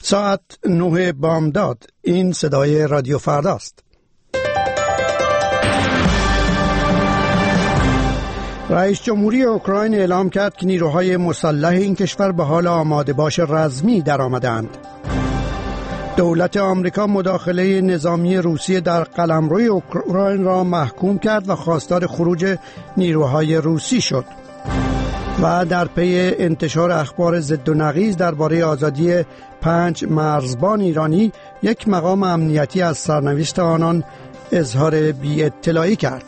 ساعت 9 بامداد. این صدای رادیو فرداست. رئیس جمهوری اوکراین اعلام کرد که نیروهای مسلح این کشور به حال آماده باش رزمی درآمدند. دولت آمریکا مداخله نظامی روسیه در قلمروی اوکراین را محکوم کرد و خواستار خروج نیروهای روسی شد. و در پی انتشار اخبار ضد و نقیض درباره آزادی 5 مرزبان ایرانی، یک مقام امنیتی از سرنوشت آنان اظهار بی‌اطلاعی کرد.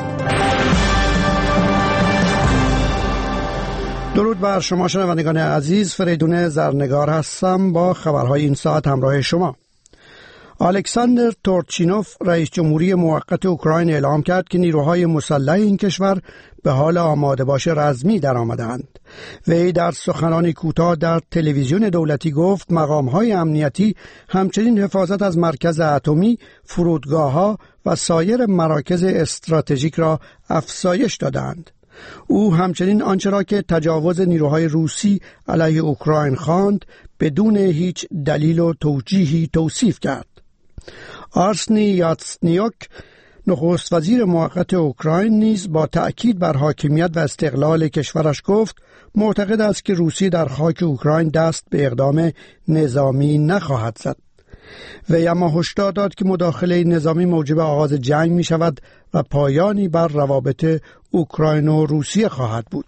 درود بر شما شنوندگان عزیز، فریدون زرنگار هستم با خبرهای این ساعت همراه شما. الکساندر تورچینوف رئیس جمهوری موقت اوکراین اعلام کرد که نیروهای مسلح این کشور به حال آماده باش رزمی درآمدند. وی در سخنانی کوتاه در تلویزیون دولتی گفت مقام‌های امنیتی همچنین حفاظت از مرکز اتمی، فرودگاه‌ها و سایر مراکز استراتژیک را افزایش دادند. او همچنین آنچه را که تجاوز نیروهای روسی علیه اوکراین خواند بدون هیچ دلیل و توجیهی توصیف کرد. آرسنی یاتسنیوک نخست وزیر موقت اوکراین نیز با تأکید بر حاکمیت و استقلال کشورش گفت معتقد است که روسیه در خاک اوکراین دست به اقدام نظامی نخواهد زد. وی اما هشدار داد که مداخله نظامی موجب آغاز جنگ می شود و پایانی بر روابط اوکراین و روسیه خواهد بود.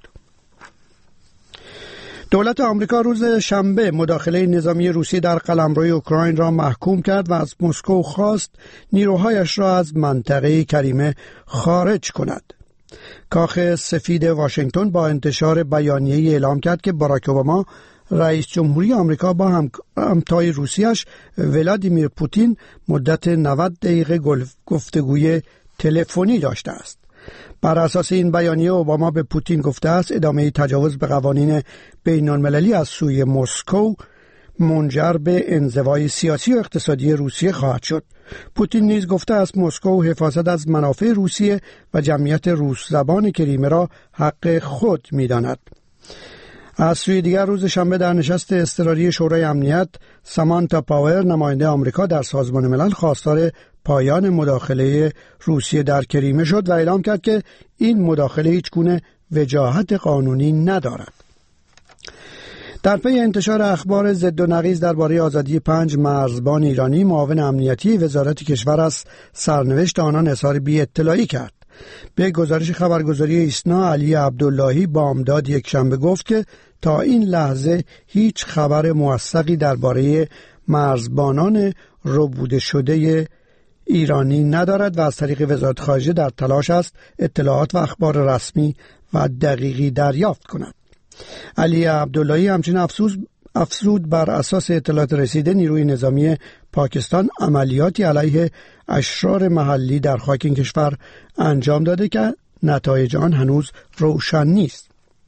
دولت آمریکا روز شنبه مداخله نظامی روسیه در قلمروی اوکراین را محکوم کرد و از مسکو خواست نیروهایش را از منطقه کریمه خارج کند. کاخ سفید واشنگتن با انتشار بیانیه‌ای اعلام کرد که باراک اوباما رئیس جمهوری آمریکا با همتای روسیش ولادیمیر پوتین مدت 90 دقیقه گفتگوی تلفنی داشته است. بر اساس این بیانیه اوباما به پوتین گفته است ادامه تجاوز به قوانین بین‌المللی از سوی مسکو منجر به انزوای سیاسی و اقتصادی روسیه خواهد شد. پوتین نیز گفته است مسکو حفاظت از منافع روسیه و جمعیت روس زبان کریمه را حق خود می‌داند. از سوی دیگر روز شنبه در نشست اضطراری شورای امنیت سامانتا پاور نماینده آمریکا در سازمان ملل خواستار پایان مداخله روسیه در کریمه شد و اعلام کرد که این مداخله هیچ گونه وجاهت قانونی ندارد. در پی انتشار اخبار ضد و نقیض درباره آزادی 5 مرزبان ایرانی، معاون امنیتی وزارت کشور از سرنوشت آنان اظهار بی‌اطلاعی کرد. به گزارش خبرگزاری ایسنا، علی عبداللهی بامداد یکشنبه گفت که تا این لحظه هیچ خبر موثقی درباره مرزبانان ربوده شده ایرانی ندارد و از طریق وزارت خارجه در تلاش است اطلاعات و اخبار رسمی و دقیقی دریافت کند. علی عبداللهی همچنین افزود بر اساس اطلاعات رسیده نیروی نظامی پاکستان عملیاتی علیه اشرار محلی در خاک این کشور انجام داده که نتایج آن هنوز روشن نیست.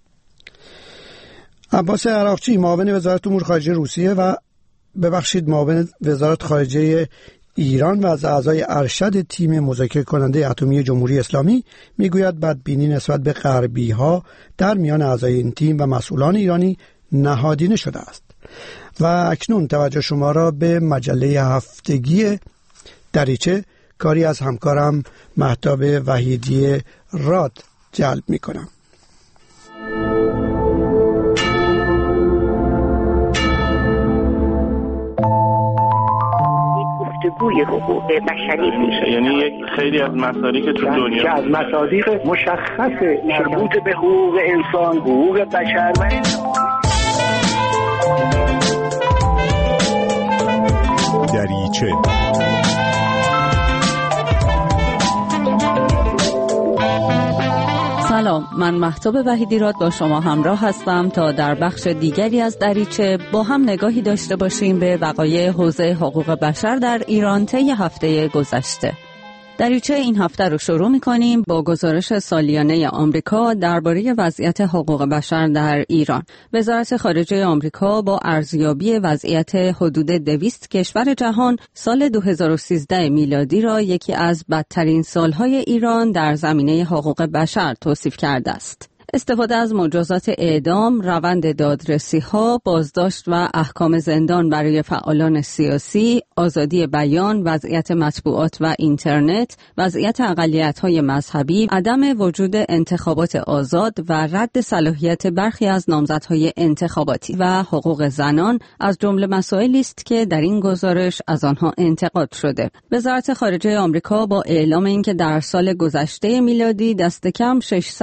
عباس عراقچی معاون وزارت امور خارجه روسیه معاون وزارت خارجه ایران و از اعضای ارشد تیم مذاکره کننده اتمی جمهوری اسلامی میگوید بدبینی نسبت به غربی ها در میان اعضای این تیم و مسئولان ایرانی نهادینه شده است. و اکنون توجه شما را به مجله هفتگی دریچه کاری از همکارم مهتاب وحیدی راد جلب می کنم. گفتگوی حقوق بشری میشه، یعنی یک خیلی از مصادیق تو دنیا که از مصادیق مشخص مربوط به حقوق انسان، حقوق بشر و دریچه. سلام، من مهتاب وحیدی راد با شما همراه هستم تا در بخش دیگری از دریچه با هم نگاهی داشته باشیم به وقایع حوزه حقوق بشر در ایران طی هفته گذشته. دریچه این هفته رو شروع می‌کنیم با گزارش سالیانه آمریکا درباره وضعیت حقوق بشر در ایران. وزارت خارجه آمریکا با ارزیابی وضعیت حدود 200 کشور جهان سال 2013 میلادی را یکی از بدترین سالهای ایران در زمینه حقوق بشر توصیف کرده است. استفاده از مجازات اعدام، روند دادرسی‌ها، بازداشت و احکام زندان برای فعالان سیاسی، آزادی بیان، وضعیت مطبوعات و اینترنت، وضعیت اقلیت‌های مذهبی، عدم وجود انتخابات آزاد و رد صلاحیت برخی از نامزدهای انتخاباتی و حقوق زنان از جمله مسائلی است که در این گزارش از آنها انتقاد شده. وزارت خارجه آمریکا با اعلام اینکه در سال گذشته میلادی دست کم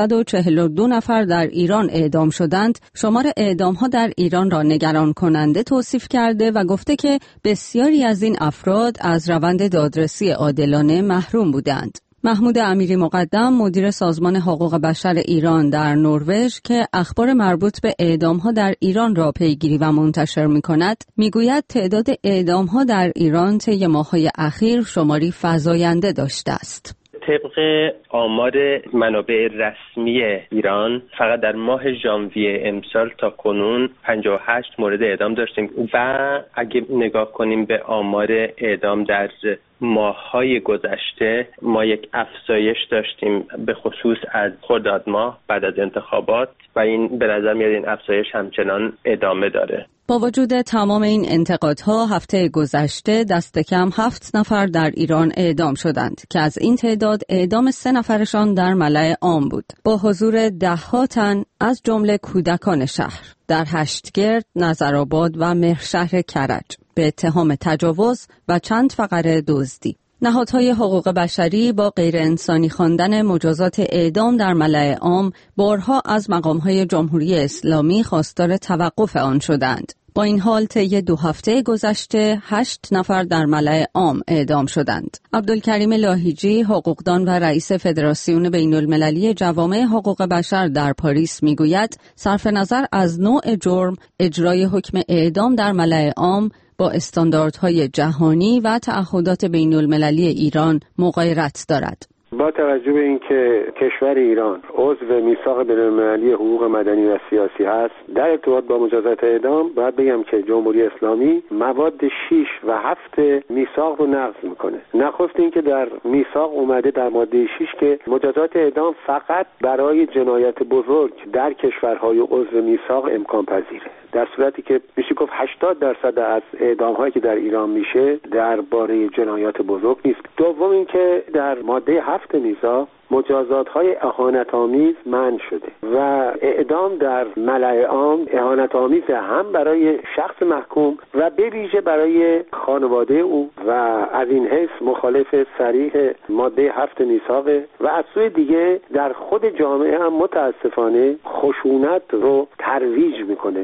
642 نفر در ایران اعدام شدند، شمار اعدام‌ها در ایران را نگران کننده توصیف کرده و گفته که بسیاری از این افراد از روند دادرسی عادلانه محروم بودند. محمود امیری مقدم، مدیر سازمان حقوق بشر ایران در نروژ که اخبار مربوط به اعدام‌ها در ایران را پیگیری و منتشر می‌کند، می‌گوید تعداد اعدام‌ها در ایران طی ماه‌های اخیر شماری فزاینده داشته است. طبق آمار منابع رسمی ایران فقط در ماه ژانویه امسال تا کنون 58 مورد اعدام داشتیم و اگه نگاه کنیم به آمار اعدام در ماه‌های گذشته ما یک افزایش داشتیم، به خصوص از خرداد ماه بعد از انتخابات، و این به نظر میاد این افزایش همچنان ادامه داره. با وجود تمام این انتقادها، هفته گذشته دست کم 7 نفر در ایران اعدام شدند که از این تعداد اعدام 3 نفرشان در ملأ عام بود، با حضور ده‌ها تن از جمله کودکان شهر در هشتگرد، نظرآباد و مهرشهر کرج به اتهام تجاوز و چند فقره دزدی. نهادهای حقوق بشری با غیر انسانی خواندن مجازات اعدام در ملأ عام بارها از مقامهای جمهوری اسلامی خواستار توقف آن شدند. با این حال طی 2 هفته گذشته 8 نفر در ملأ عام اعدام شدند. عبدالکریم لاهیجی، حقوقدان و رئیس فدراسیون بین‌المللی جوامع حقوق بشر در پاریس میگوید صرف نظر از نوع جرم، اجرای حکم اعدام در ملأ عام با استانداردهای جهانی و تعهدات بین‌المللی ایران مغایرت دارد. با توجه به اینکه کشور ایران عضو میثاق بین‌المللی حقوق مدنی و سیاسی هست، در ارتباط با مجازات اعدام باید بگم که جمهوری اسلامی مواد 6 و 7 میثاق رو نقض میکنه. نخست اینکه در میثاق اومده در ماده 6 که مجازات اعدام فقط برای جنایت بزرگ در کشورهای عضو میثاق امکان پذیره، در صورتی که میشه گفت 80% از اعدام‌هایی که در ایران میشه درباره جنایات بزرگ نیست. دوم اینکه در ماده 7 میثاق مجازات‌های اهانت‌آمیز منع شده و اعدام در ملأ عام اهانت‌آمیز هم برای شخص محکوم و به ویژه برای خانواده او و از این حیث مخالف صریح ماده 7 میثاقه و از سوی دیگه در خود جامعه هم متاسفانه خشونت رو ترویج میکنه.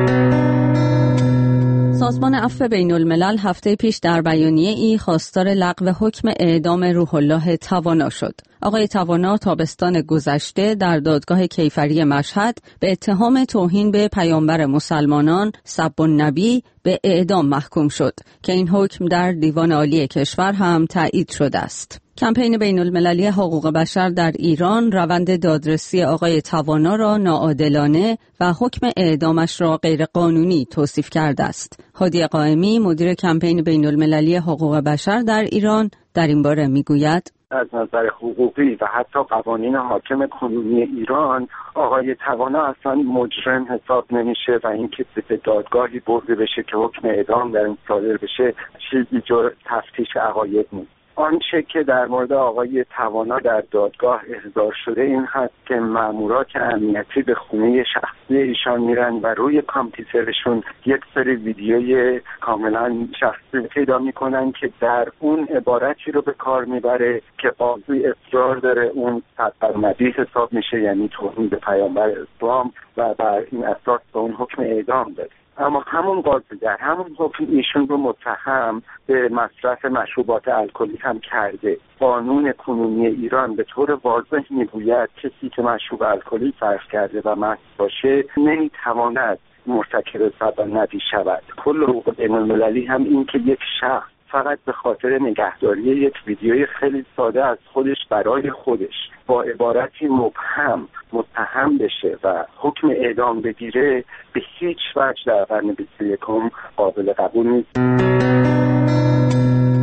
سازمان عفو بین‌الملل هفته پیش در بیانیه‌ای خواستار لغو حکم اعدام روح الله توانا شد. آقای توانا تابستان گذشته در دادگاه کیفری مشهد به اتهام توهین به پیامبر مسلمانان سب النبی به اعدام محکوم شد که این حکم در دیوان عالی کشور هم تایید شده است. کمپین بین‌المللی حقوق بشر در ایران روند دادرسی آقای توانا را ناعادلانه و حکم اعدامش را غیرقانونی توصیف کرده است. هادی قائمی، مدیر کمپین بین‌المللی حقوق بشر در ایران، در این باره میگوید: از نظر حقوقی و حتی قوانین حاکم کنونی ایران آقای توانا اصلا مجرم حساب نمیشه و اینکه به دادگاهی برده بشه که حکم اعدام در این صادر بشه چیزی جز تفتیش عقاید نیست. آنچه که در مورد آقای توانا در دادگاه احضار شده این هست که مامورات امنیتی به خونه شخصی ایشان میرن و روی کامپیوترشون یک سری ویدیوی کاملا شخصی پیدا میکنن که در اون عبارتی رو به کار میبره که قاضی اصرار داره اون سب‌النبی حساب میشه، یعنی توهین به پیامبر اسلام، و بر این اساس به اون حکم اعدام داره. اما همون قاضی در همون حکم ایشون رو متهم به مصرف مشروبات الکلی هم کرده. قانون کنونی ایران به طور واضح میگوید کسی که مشروب الکلی صرف کرده و مست باشه نمیتواند مرتکب سب‌النبی شود. کل حقوق بین‌المللی هم این که یک شخص فقط به خاطر نگهداری یک ویدیوی خیلی ساده از خودش برای خودش با عبارتی مبهم متهم بشه و حکم اعدام بگیره به هیچ وجه در قرن 21 قابل قبول نیست.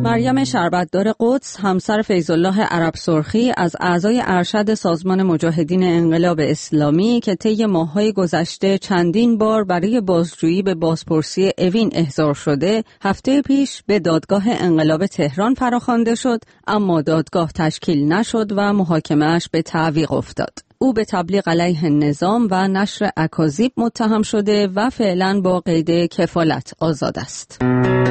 مریم شربتدار قدس، همسر فیض‌الله عرب سرخی، از اعضای ارشد سازمان مجاهدین انقلاب اسلامی که طی ماه‌های گذشته چندین بار برای بازجویی به بازپرسی اوین احضار شده، هفته پیش به دادگاه انقلاب تهران فراخوانده شد، اما دادگاه تشکیل نشد و محاکمه‌اش به تعویق افتاد. او به تبلیغ علیه النظام و نشر اکاذیب متهم شده و فعلا با قید کفالت آزاد است.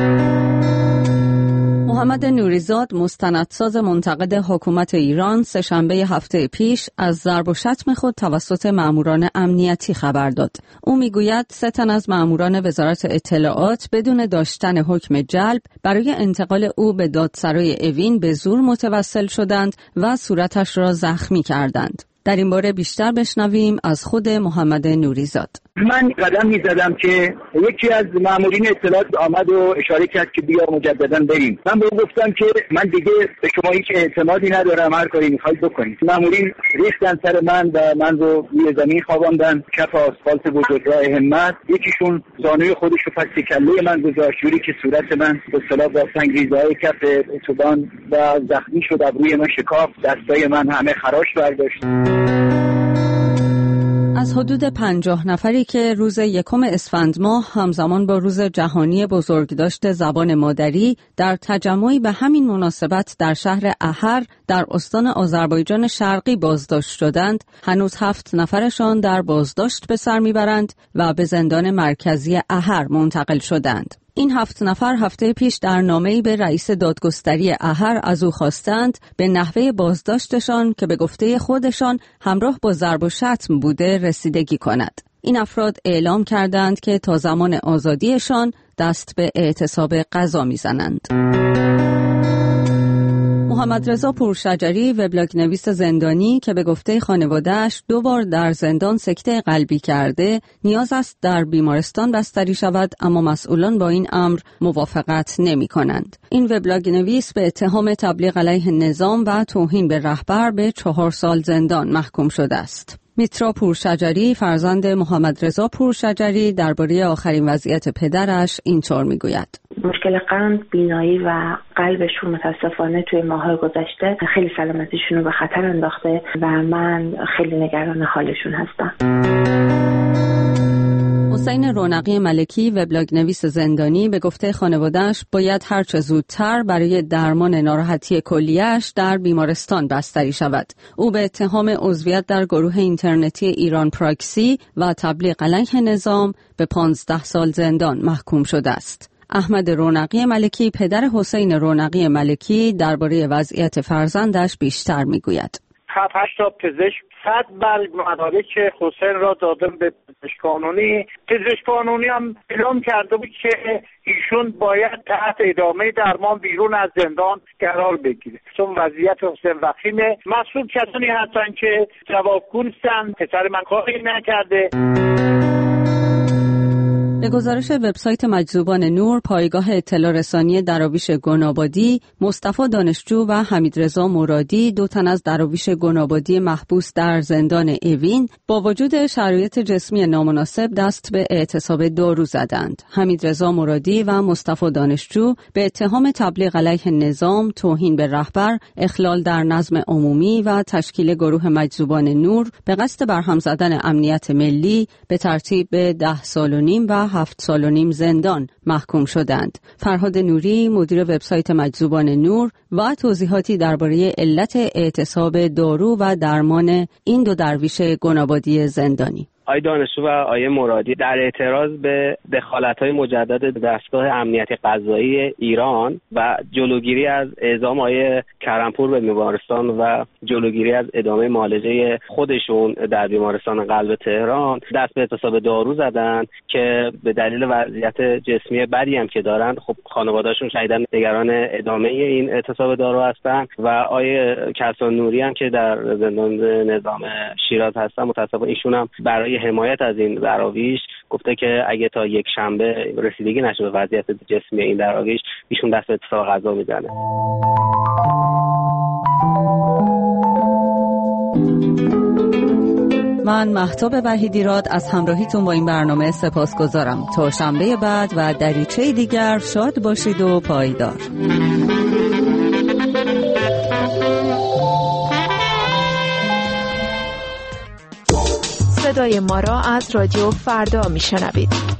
محمد نوریزاد، مستندساز منتقد حکومت ایران، سه‌شنبه هفته پیش از ضرب و شتم خود توسط ماموران امنیتی خبر داد. او میگوید 3 تن از ماموران وزارت اطلاعات بدون داشتن حکم جلب برای انتقال او به دادسرای اوین به زور متوسل شدند و صورتش را زخمی کردند. در این باره بیشتر بشنویم از خود محمد نوریزاد. من قدم می‌زدم که یکی از مامورین اطلاعات آمد و اشاره کرد که بیا مجددا بریم. من به او گفتم که من دیگه به شما هیچ اعتمادی ندارم، هر کاری می‌خواید بکنید. مامورین ریختن سر من و من رو روی زمین خواباندن کف آسفالت بزرگراه همت. یکیشون زانوی خودش رو پس کله من گذاشت، جوری که صورت من به اصطلاح با سنگریزه‌های کف اتوبان و زخمی شد، ابروی من شکافت، دستای من همه خراش برداشت. از حدود 50 نفری که روز 1 اسفند ماه همزمان با روز جهانی بزرگداشت زبان مادری در تجمعی به همین مناسبت در شهر احر در استان آذربایجان شرقی بازداشت شدند، هنوز 7 نفرشان در بازداشت به سر میبرند و به زندان مرکزی احر منتقل شدند. این 7 نفر هفته پیش در نامه‌ای به رئیس دادگستری احر از او خواستند به نحوه بازداشتشان که به گفته خودشان همراه با ضرب و شتم بوده رسیدگی کند. این افراد اعلام کردند که تا زمان آزادیشان دست به اعتصاب قضا می‌زنند. محمد رضا پورشجری، وبلاگ نویس زندانی که به گفته خانواده‌اش 2 بار در زندان سکته قلبی کرده، نیاز است در بیمارستان بستری شود، اما مسئولان با این امر موافقت نمی‌کنند. این وبلاگ نویس به اتهام تبلیغ علیه النظام و توهین به رهبر به 4 سال زندان محکوم شده است. میترا پورشجری، فرزند محمد رضا پورشجری، درباره آخرین وضعیت پدرش اینطور میگوید: مشکل قند، بینایی و قلبشون متاسفانه توی ماه‌های گذشته خیلی سلامتیشون رو به خطر انداخته و من خیلی نگران حالشون هستم. حسین رونقی ملکی، وبلاگ نویس زندانی، به گفته خانواده‌اش باید هر چه زودتر برای درمان ناراحتی کلیه‌اش در بیمارستان بستری شود. او به اتهام عضویت در گروه اینترنتی ایران پراکسی و تبلیغ علیه نظام به 15 سال زندان محکوم شده است. احمد رونقی ملکی، پدر حسین رونقی ملکی، درباره وضعیت فرزندش بیشتر میگوید: 7-8 تا پزشک 100 برگ مدارک حسین را دادم به پزشک قانونی. پزشک قانونی هم اعلام کرده بود که ایشون باید تحت ادامه درمان بیرون از زندان قرار بگیره، چون وضعیت حسین وخیمه. مسئول کسانی هستن که جوابگو نیستن، پسر من کاری نکرده. به گزارش وبسایت مجذوبان نور، پایگاه اطلاع رسانی دراویش گنابادی، مصطفی دانشجو و حمیدرضا مرادی، 2 تن از دراویش گنابادی محبوس در زندان اوین، با وجود شرایط جسمی نامناسب دست به اعتصاب دارو زدند. حمیدرضا مرادی و مصطفی دانشجو به اتهام تبلیغ علیه النظام، توهین به رهبر، اخلال در نظم عمومی و تشکیل گروه مجذوبان نور به قصد برهم زدن امنیت ملی به ترتیب 10 سال و نیم و 7 سال و نیم زندان محکوم شدند. فرهاد نوری، مدیر وبسایت مجذوبان نور، و توضیحاتی درباره علت اعتصاب دارو و درمان این 2 درویش گنابادی زندانی. آقای دانشجو و آقای مرادی در اعتراض به دخالت‌های مجدد دستگاه امنیت قضایی ایران و جلوگیری از اعزام آقای کرمپور به بیمارستان و جلوگیری از ادامه معالجه خودشون در بیمارستان قلب تهران دست به اعتصاب دارو زدن که به دلیل وضعیت جسمی بدی هم که دارن، خب خانواده‌شون شدیداً نگران ادامه این اعتصاب دارو هستن. و آقای کسان نوری هم که در زندان نظام شیراز هستن، متأسفانه ایشون هم برای حمایت از این دراویش گفته که اگه تا 1 شنبه رسیدگی نشه به وضعیت جسمی این دراویش، ایشون دست به اعتصاب قضا میزنه. من مهتاب وحیدیراد از همراهیتون با این برنامه سپاسگزارم. تا شنبه بعد و دریچه دیگر شاد باشید و پایدار. صدای ما را از رادیو فردا میشنوید.